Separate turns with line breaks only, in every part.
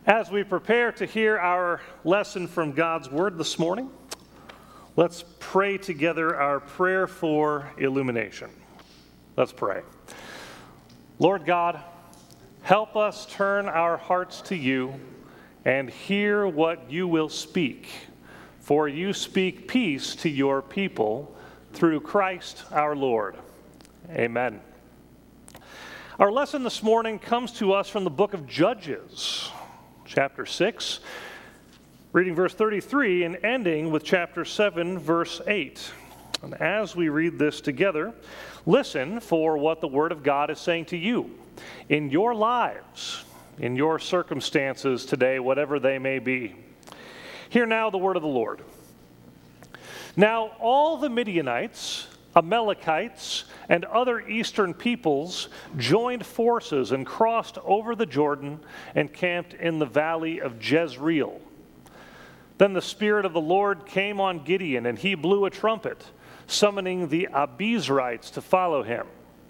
As we prepare to hear our lesson from God's Word this morning, let's pray together our prayer for illumination. Let's pray. Lord God, help us turn our hearts to you and hear what you will speak, for you speak peace to your people through Christ our Lord. Amen. Our lesson this morning comes to us from the book of Judges, chapter 6, reading verse 33 and ending with chapter 7, verse 8. And as we read this together, listen for what the Word of God is saying to you in your lives, in your circumstances today, whatever they may be. Hear now the word of the Lord. Now all the Midianites, Amalekites, and other eastern peoples joined forces and crossed over the Jordan and camped in the valley of Jezreel. Then the Spirit of the Lord came on Gideon, and he blew a trumpet, summoning the Abiezrites to follow him.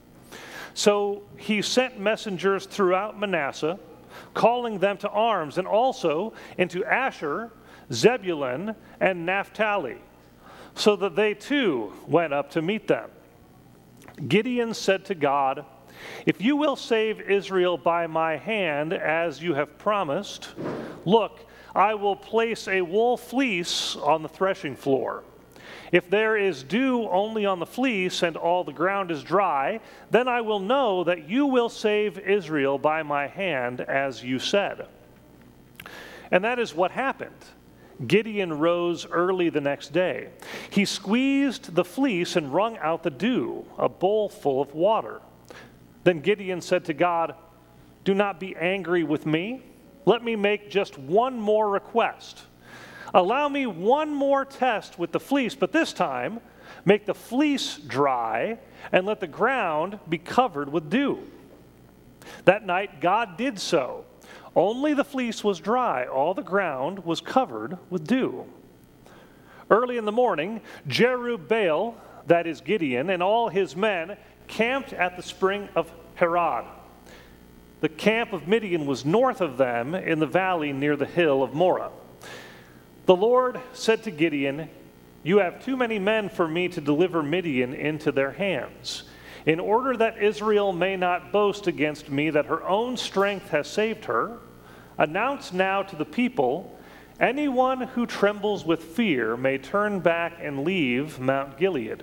So he sent messengers throughout Manasseh, calling them to arms, and also into Asher, Zebulun, and Naphtali, so that they too went up to meet them. Gideon said to God, "If you will save Israel by my hand, as you have promised, look, I will place a wool fleece on the threshing floor. If there is dew only on the fleece and all the ground is dry, then I will know that you will save Israel by my hand, as you said." And that is what happened. Gideon rose early the next day. He squeezed the fleece and wrung out the dew, a bowl full of water. Then Gideon said to God, "Do not be angry with me. Let me make just one more request. Allow me one more test with the fleece, but this time make the fleece dry and let the ground be covered with dew." That night God did so. Only the fleece was dry, all the ground was covered with dew. Early in the morning, Jerubbaal, that is Gideon, and all his men camped at the spring of Harod. The camp of Midian was north of them in the valley near the hill of Moreh. The Lord said to Gideon, "You have too many men for me to deliver Midian into their hands. In order that Israel may not boast against me that her own strength has saved her, announce now to the people, anyone who trembles with fear may turn back and leave Mount Gilead."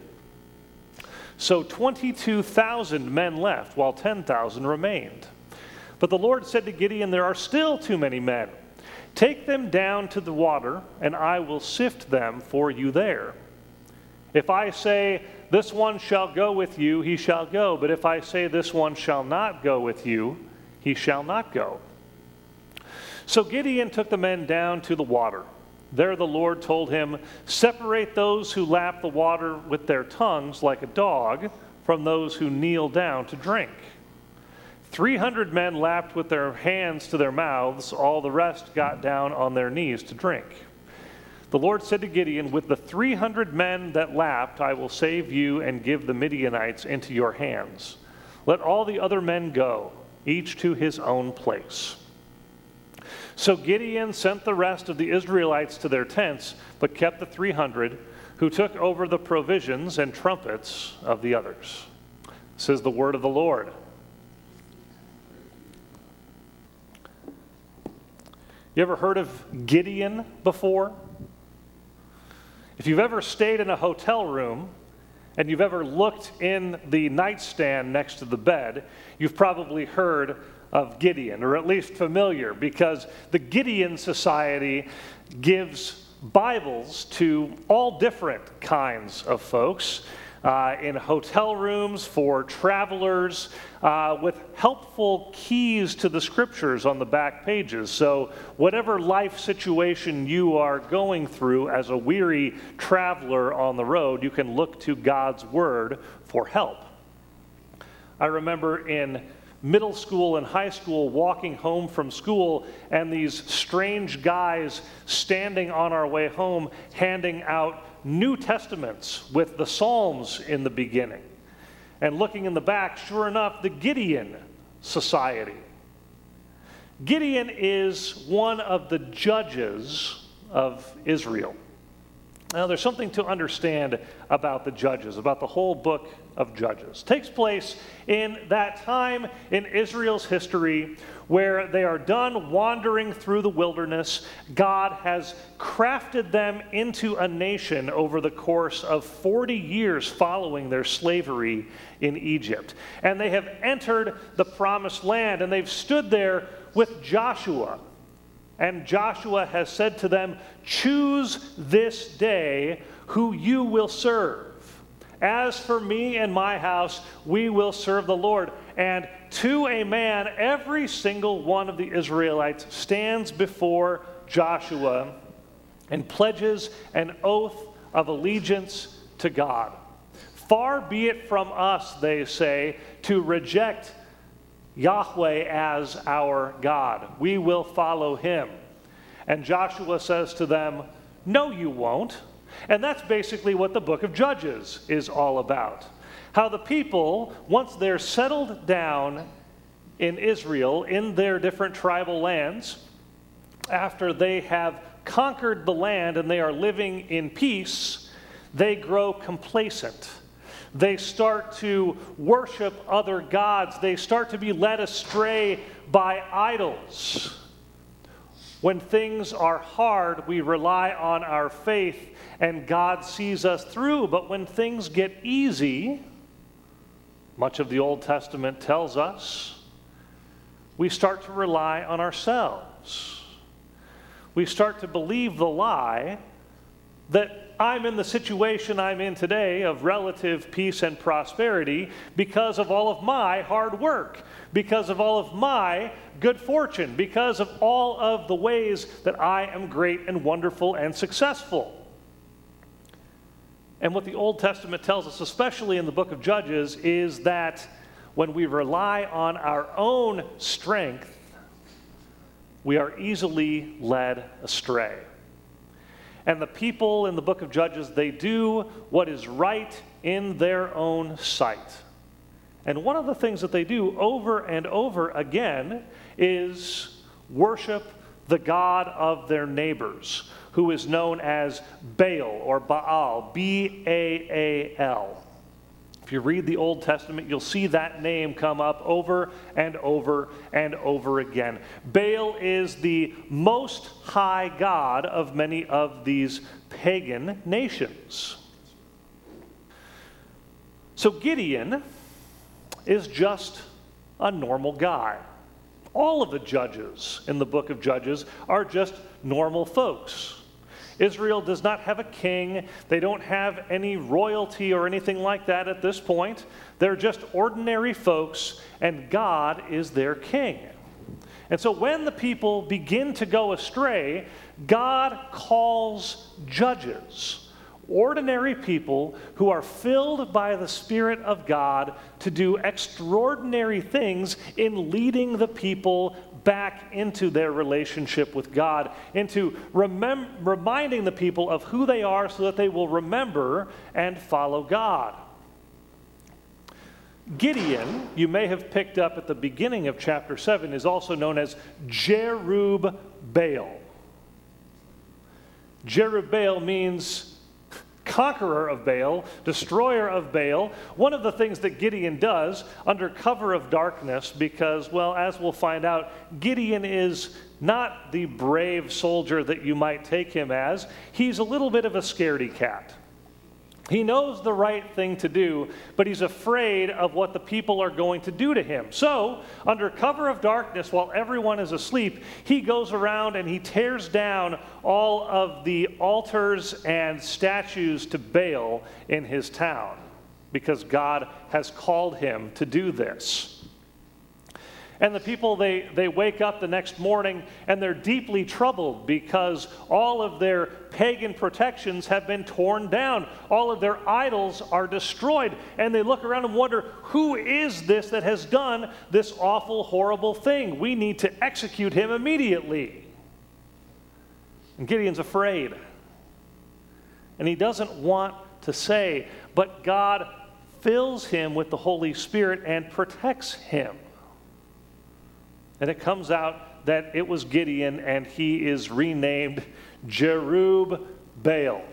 So 22,000 men left, while 10,000 remained. But the Lord said to Gideon, "There are still too many men. Take them down to the water, and I will sift them for you there. If I say, 'This one shall go with you,' he shall go. But if I say, 'This one shall not go with you,' he shall not go." So Gideon took the men down to the water. There the Lord told him, "Separate those who lap the water with their tongues like a dog from those who kneel down to drink." 300 men lapped with their hands to their mouths. All the rest got down on their knees to drink. The Lord said to Gideon, "With the 300 men that lapped, I will save you and give the Midianites into your hands. Let all the other men go, each to his own place." So Gideon sent the rest of the Israelites to their tents, but kept the 300 who took over the provisions and trumpets of the others. This is the word of the Lord. You ever heard of Gideon before? If you've ever stayed in a hotel room and you've ever looked in the nightstand next to the bed, you've probably heard of Gideon, or at least familiar, because the Gideon Society gives Bibles to all different kinds of folks in hotel rooms for travelers with helpful keys to the scriptures on the back pages. So whatever life situation you are going through as a weary traveler on the road, you can look to God's word for help. I remember in middle school and high school walking home from school, and these strange guys standing on our way home handing out New Testaments with the Psalms in the beginning. And looking in the back, sure enough, the Gideon Society. Gideon is one of the judges of Israel. Now, there's something to understand about the Judges, about the whole book of Judges. It takes place in that time in Israel's history where they are done wandering through the wilderness. God has crafted them into a nation over the course of 40 years following their slavery in Egypt. And they have entered the promised land, and they've stood there with Joshua. And Joshua has said to them, "Choose this day who you will serve. As for me and my house, we will serve the Lord." And to a man, every single one of the Israelites stands before Joshua and pledges an oath of allegiance to God. "Far be it from us," they say, "to reject Yahweh as our God. We will follow him." And Joshua says to them, "No, you won't." And that's basically what the book of Judges is all about. How the people, once they're settled down in Israel, in their different tribal lands, after they have conquered the land and they are living in peace, they grow complacent. They start to worship other gods. They start to be led astray by idols. When things are hard, we rely on our faith and God sees us through. But when things get easy, much of the Old Testament tells us, we start to rely on ourselves. We start to believe the lie that I'm in the situation I'm in today of relative peace and prosperity because of all of my hard work, because of all of my good fortune, because of all of the ways that I am great and wonderful and successful. And what the Old Testament tells us, especially in the book of Judges, is that when we rely on our own strength, we are easily led astray. And the people in the book of Judges, they do what is right in their own sight. And one of the things that they do over and over again is worship the god of their neighbors, who is known as Baal or Baal, B-A-A-L. If you read the Old Testament, you'll see that name come up over and over and over again. Baal is the most high god of many of these pagan nations. So Gideon is just a normal guy. All of the judges in the book of Judges are just normal folks. Israel does not have a king. They don't have any royalty or anything like that at this point. They're just ordinary folks, and God is their king. And so when the people begin to go astray, God calls judges, ordinary people who are filled by the Spirit of God to do extraordinary things in leading the people back into their relationship with God, into reminding the people of who they are so that they will remember and follow God. Gideon, you may have picked up at the beginning of chapter 7, is also known as Jerubbaal. Jerubbaal means conqueror of Baal, destroyer of Baal. One of the things that Gideon does under cover of darkness, because, well, as we'll find out, Gideon is not the brave soldier that you might take him as. He's a little bit of a scaredy cat. He knows the right thing to do, but he's afraid of what the people are going to do to him. So, under cover of darkness, while everyone is asleep, he goes around and he tears down all of the altars and statues to Baal in his town, because God has called him to do this. And the people, they wake up the next morning and they're deeply troubled because all of their pagan protections have been torn down. All of their idols are destroyed. And they look around and wonder, who is this that has done this awful, horrible thing? We need to execute him immediately. And Gideon's afraid. And he doesn't want to say, but God fills him with the Holy Spirit and protects him. And it comes out that it was Gideon, and he is renamed Jerub-Baal.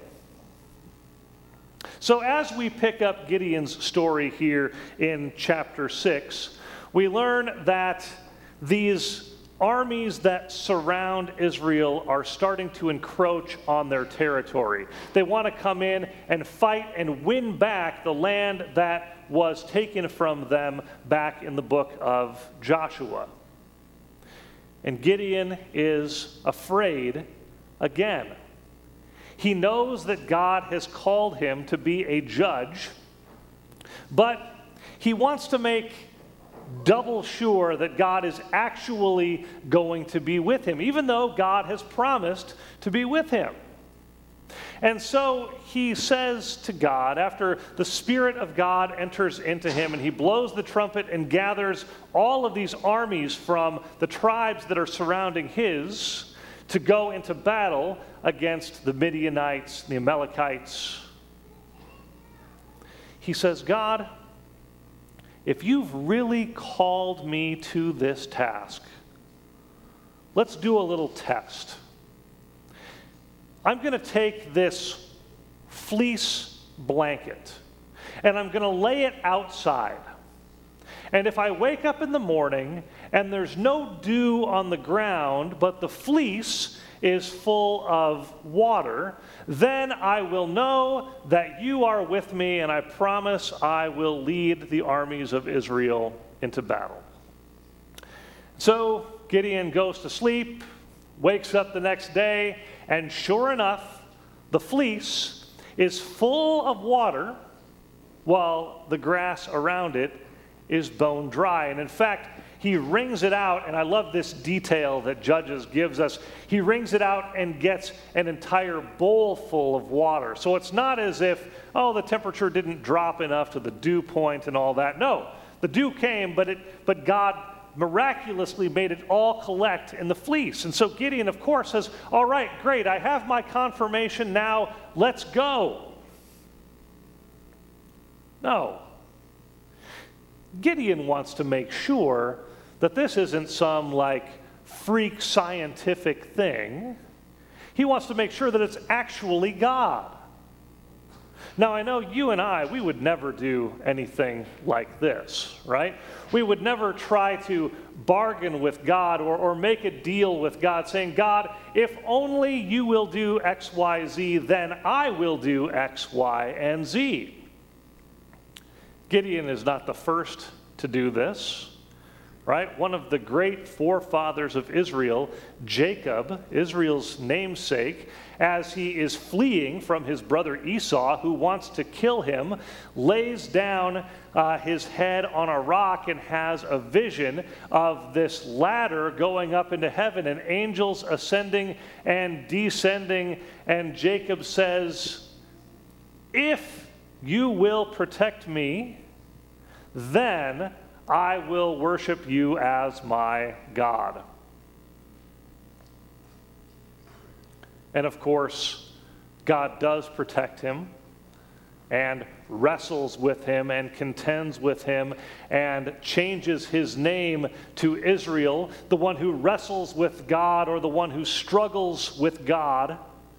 So as we pick up Gideon's story here in chapter 6, we learn that these armies that surround Israel are starting to encroach on their territory. They want to come in and fight and win back the land that was taken from them back in the book of Joshua. And Gideon is afraid again. He knows that God has called him to be a judge, but he wants to make double sure that God is actually going to be with him, even though God has promised to be with him. And so he says to God, after the Spirit of God enters into him and he blows the trumpet and gathers all of these armies from the tribes that are surrounding his to go into battle against the Midianites, the Amalekites. He says, God, if you've really called me to this task, let's do a little test. I'm going to take this fleece blanket and I'm going to lay it outside. And if I wake up in the morning and there's no dew on the ground, but the fleece is full of water, then I will know that you are with me, and I promise I will lead the armies of Israel into battle. So Gideon goes to sleep, wakes up the next day, and sure enough, the fleece is full of water while the grass around it is bone dry. And in fact, he wrings it out, and I love this detail that Judges gives us. He wrings it out and gets an entire bowl full of water. So it's not as if, oh, the temperature didn't drop enough to the dew point and all that. No, the dew came, but God miraculously made it all collect in the fleece. And so Gideon, of course, says, all right, great, I have my confirmation now, let's go. No. Gideon wants to make sure that this isn't some freak scientific thing. He wants to make sure that it's actually God. Now, I know you and I, we would never do anything like this, right? We would never try to bargain with God or make a deal with God saying, God, if only you will do X, Y, Z, then I will do X, Y, and Z. Gideon is not the first to do this, right? One of the great forefathers of Israel, Jacob, Israel's namesake, as he is fleeing from his brother Esau, who wants to kill him, lays down his head on a rock and has a vision of this ladder going up into heaven and angels ascending and descending. And Jacob says, if you will protect me, then I will worship you as my God. And of course, God does protect him and wrestles with him and contends with him and changes his name to Israel, the one who wrestles with God or the one who struggles with God.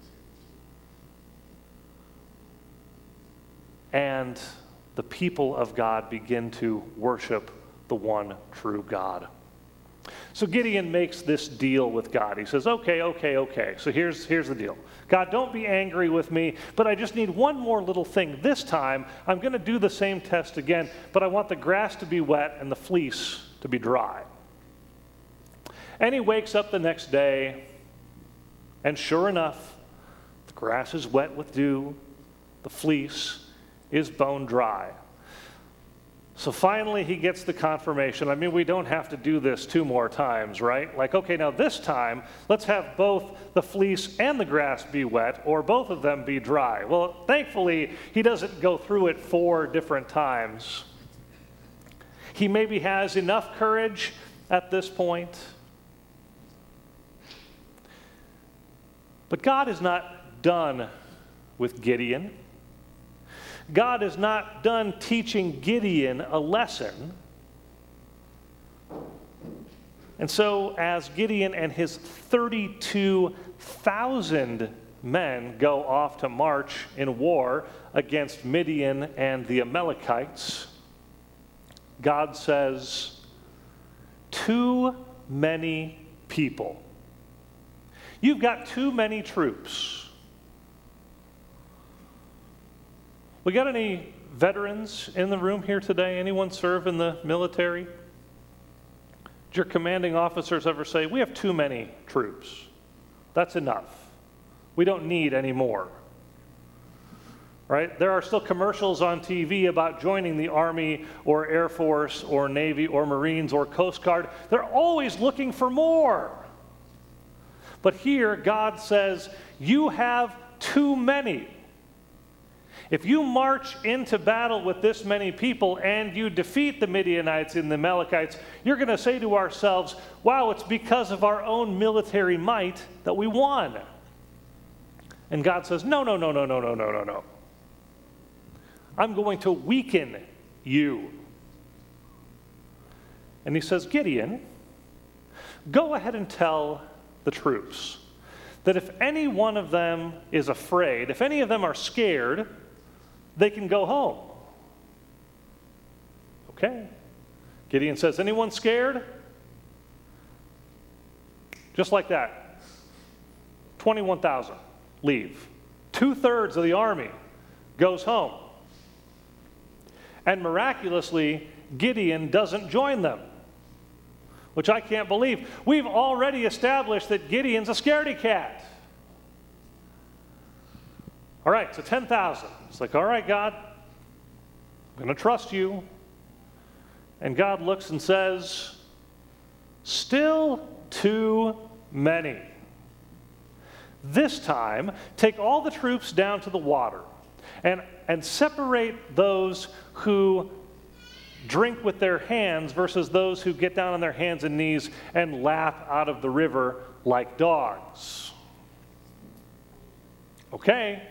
And the people of God begin to worship the one true God. So Gideon makes this deal with God. He says, okay. So here's the deal. God, don't be angry with me, but I just need one more little thing. This time, I'm going to do the same test again, but I want the grass to be wet and the fleece to be dry. And he wakes up the next day, and sure enough, the grass is wet with dew, the fleece is bone dry. So finally he gets the confirmation. I mean, we don't have to do this 2 more times, right? Like, okay, now this time, let's have both the fleece and the grass be wet, or both of them be dry. Well, thankfully, he doesn't go through it 4 different times. He maybe has enough courage at this point. But God is not done with Gideon. God is not done teaching Gideon a lesson. And so as Gideon and his 32,000 men go off to march in war against Midian and the Amalekites, God says, too many people. You've got too many troops. We got any veterans in the room here today? Anyone serve in the military? Did your commanding officers ever say, we have too many troops? That's enough. We don't need any more. Right? There are still commercials on TV about joining the Army or Air Force or Navy or Marines or Coast Guard. They're always looking for more. But here, God says, you have too many. If you march into battle with this many people and you defeat the Midianites and the Amalekites, you're going to say to ourselves, wow, it's because of our own military might that we won. And God says, no, no, no, no, no, no, no, no, no. I'm going to weaken you. And he says, Gideon, go ahead and tell the troops that if any one of them is afraid, if any of them are scared, they can go home. Okay. Gideon says, anyone scared? Just like that. 21,000 leave. 2/3 of the army goes home. And miraculously, Gideon doesn't join them, which I can't believe. We've already established that Gideon's a scaredy cat. All right, so 10,000. It's like, all right, God, I'm going to trust you. And God looks and says, still too many. This time, take all the troops down to the water and separate those who drink with their hands versus those who get down on their hands and knees and lap out of the river like dogs. Okay.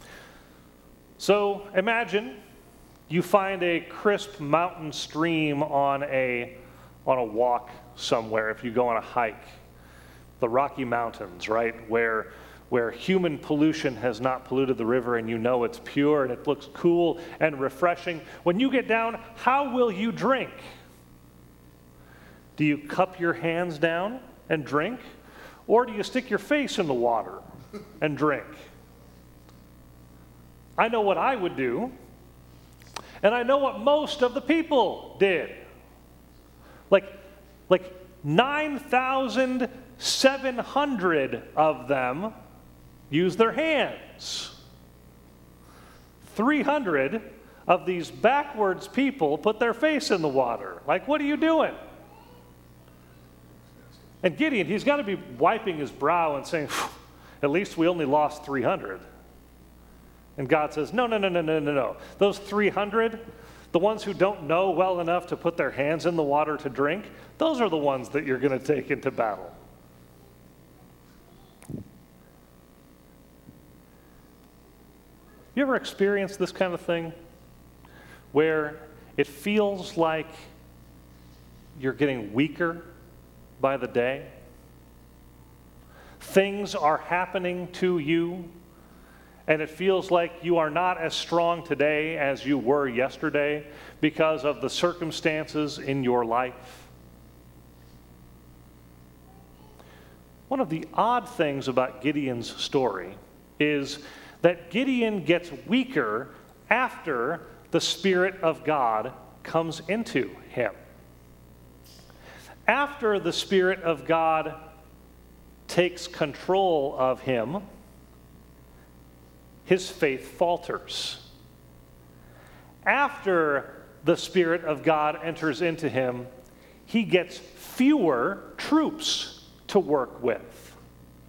So imagine you find a crisp mountain stream on a walk somewhere. If you go on a hike, the Rocky Mountains, right, where human pollution has not polluted the river and you know it's pure and it looks cool and refreshing. When you get down, how will you drink? Do you cup your hands down and drink? Or do you stick your face in the water and drink? I know what I would do, and I know what most of the people did. Like 9,700 of them use their hands. 300 of these backwards people put their face in the water. Like, what are you doing? And Gideon, he's got to be wiping his brow and saying, at least we only lost 300. And God says, no, no, no, no, no, no, no. Those 300, the ones who don't know well enough to put their hands in the water to drink, those are the ones that you're going to take into battle. You ever experienced this kind of thing where it feels like you're getting weaker by the day? Things are happening to you, and it feels like you are not as strong today as you were yesterday because of the circumstances in your life. One of the odd things about Gideon's story is that Gideon gets weaker after the Spirit of God comes into him. After the Spirit of God takes control of him, his faith falters. After the Spirit of God enters into him, he gets fewer troops to work with.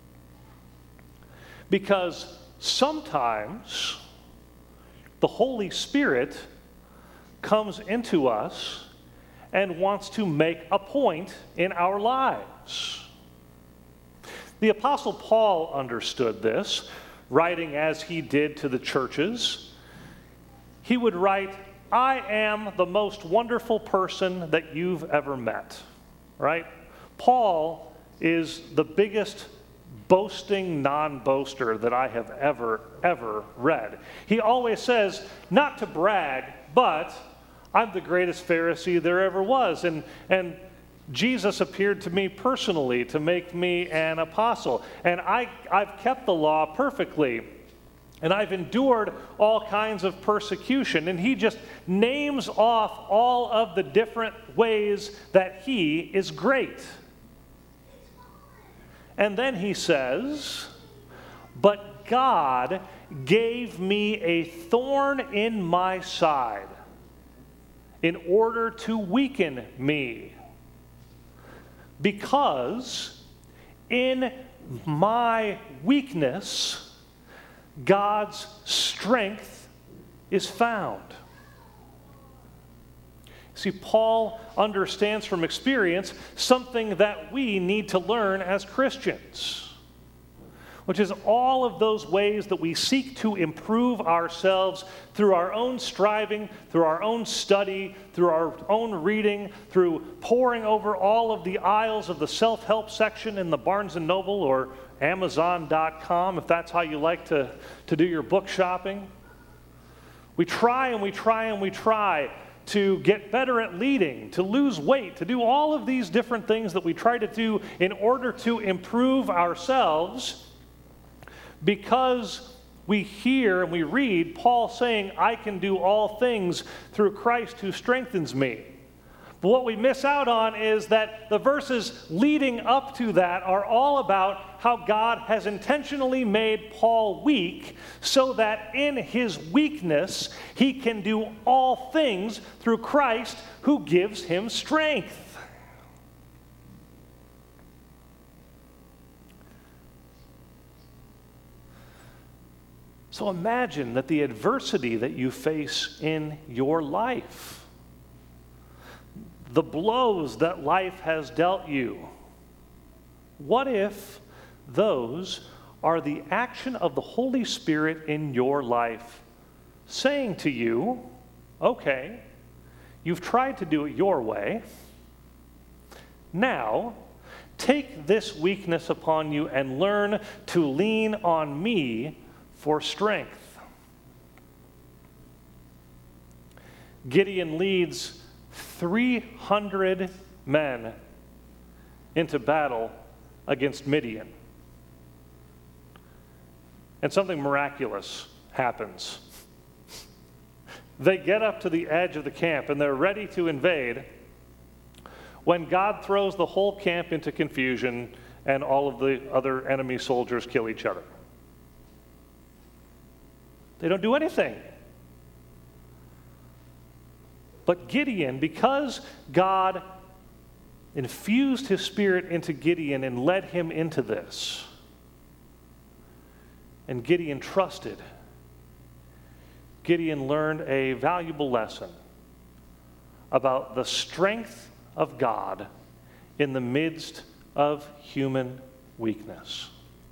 Because sometimes the Holy Spirit comes into us and wants to make a point in our lives. The Apostle Paul understood this, writing as he did to the churches. He would write, I am the most wonderful person that you've ever met, right? Paul is the biggest boasting non-boaster that I have ever read. He always says, not to brag, but I'm the greatest Pharisee there ever was. And Jesus appeared to me personally to make me an apostle. And I've kept the law perfectly. And I've endured all kinds of persecution. And he just names off all of the different ways that he is great. And then he says, but God gave me a thorn in my side in order to weaken me. Because in my weakness, God's strength is found. See, Paul understands from experience something that we need to learn as Christians, which is all of those ways that we seek to improve ourselves through our own striving, through our own study, through our own reading, through poring over all of the aisles of the self-help section in the Barnes & Noble or Amazon.com, if that's how you like to do your book shopping. We try and we try and we try to get better at leading, to lose weight, to do all of these different things that we try to do in order to improve ourselves, because we hear and we read Paul saying, I can do all things through Christ who strengthens me. But what we miss out on is that the verses leading up to that are all about how God has intentionally made Paul weak so that in his weakness he can do all things through Christ who gives him strength. So imagine that the adversity that you face in your life, the blows that life has dealt you, what if those are the action of the Holy Spirit in your life saying to you, okay, you've tried to do it your way. Now, take this weakness upon you and learn to lean on me for strength. Gideon leads 300 men into battle against Midian. And something miraculous happens. They get up to the edge of the camp and they're ready to invade when God throws the whole camp into confusion and all of the other enemy soldiers kill each other. They don't do anything. But Gideon, because God infused his spirit into Gideon and led him into this, and Gideon trusted, Gideon learned a valuable lesson about the strength of God in the midst of human weakness.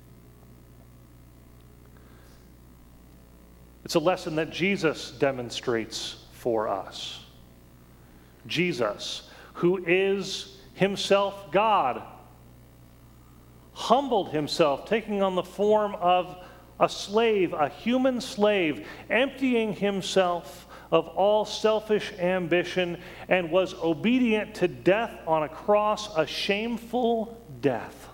It's a lesson that Jesus demonstrates for us. Jesus, who is himself God, humbled himself, taking on the form of a slave, a human slave, emptying himself of all selfish ambition, and was obedient to death on a cross, a shameful death.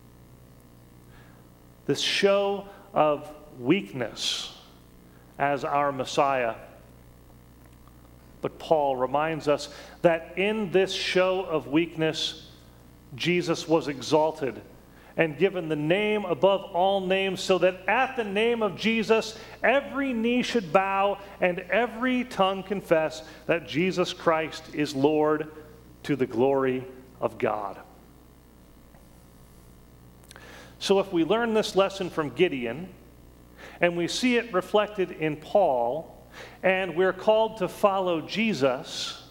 This show of weakness as our Messiah. But Paul reminds us that in this show of weakness, Jesus was exalted and given the name above all names, so that at the name of Jesus, every knee should bow and every tongue confess that Jesus Christ is Lord, to the glory of God. So if we learn this lesson from Gideon, and we see it reflected in Paul, and we're called to follow Jesus,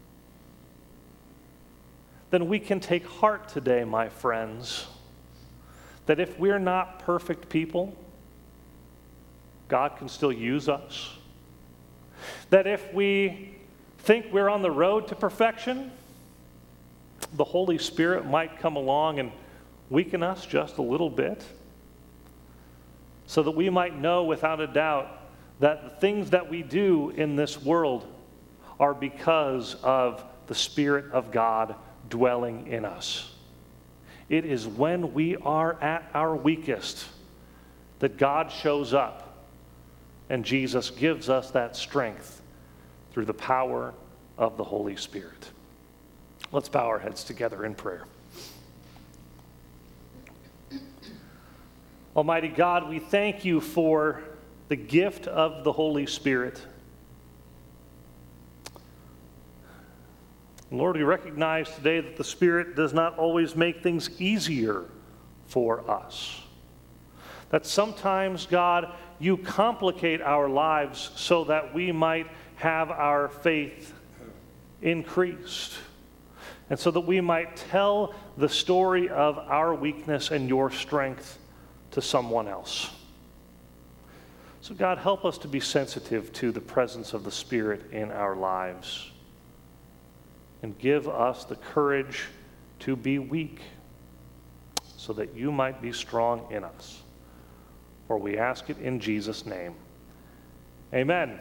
then we can take heart today, my friends, that if we're not perfect people, God can still use us. That if we think we're on the road to perfection, the Holy Spirit might come along and weaken us just a little bit, so that we might know without a doubt that the things that we do in this world are because of the Spirit of God dwelling in us. It is when we are at our weakest that God shows up, and Jesus gives us that strength through the power of the Holy Spirit. Let's bow our heads together in prayer. Almighty God, we thank you for the gift of the Holy Spirit. Lord, we recognize today that the Spirit does not always make things easier for us. That sometimes, God, you complicate our lives so that we might have our faith increased, and so that we might tell the story of our weakness and your strength to someone else. So God, help us to be sensitive to the presence of the Spirit in our lives, and give us the courage to be weak so that you might be strong in us. For we ask it in Jesus' name. Amen.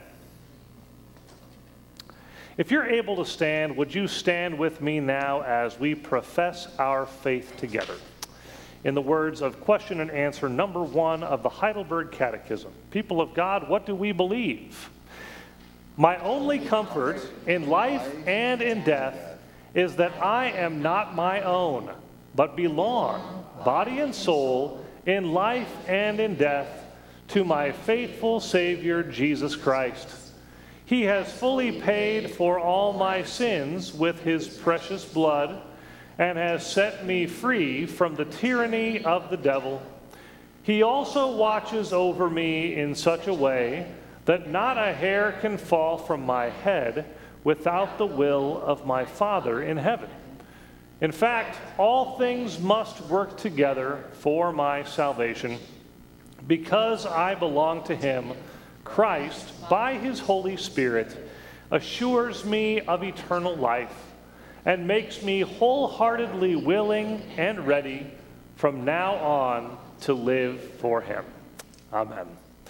If you're able to stand, would you stand with me now as we profess our faith together? In the words of question and answer number 1 of the Heidelberg Catechism, people of God, what do we believe? My only comfort in life and in death is that I am not my own, but belong, body and soul, in life and in death, to my faithful Savior, Jesus Christ. He has fully paid for all my sins with his precious blood, and has set me free from the tyranny of the devil. He also watches over me in such a way that not a hair can fall from my head without the will of my Father in heaven. In fact, all things must work together for my salvation. Because I belong to him, Christ, by his Holy Spirit, assures me of eternal life and makes me wholeheartedly willing and ready from now on to live for him. Amen.